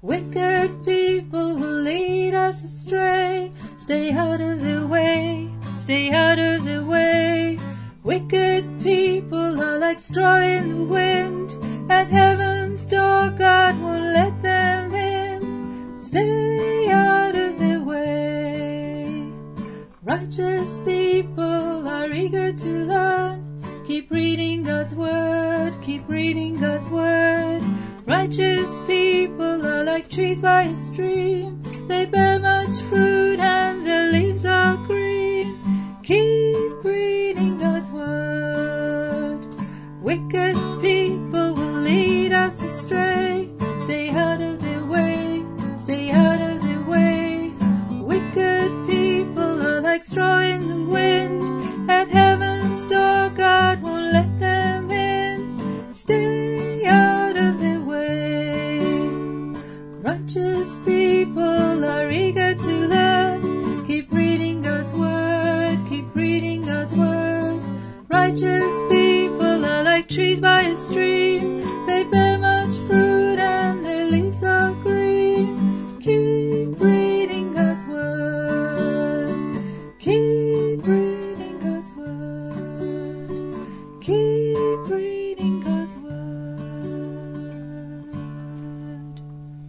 Wicked people will lead us astray. Stay out of the way, stay out of the way. Wicked people are like straw in the wind. At heaven's door God won't let them in. Stay out of the way. Righteous people are eager to learn. Keep reading God's word, keep reading God's word. Righteous people are like trees by a stream. They bear much fruit and their leaves are green. Keep reading God's word. Wicked people will lead us astray. Stay out of their way, stay out of their way. Wicked people are like straw in the wind. At heaven's door God won't let them in. Stay out of their way. Righteous people are eager to learn. Keep reading God's word, keep reading God's word. Righteous people are like trees by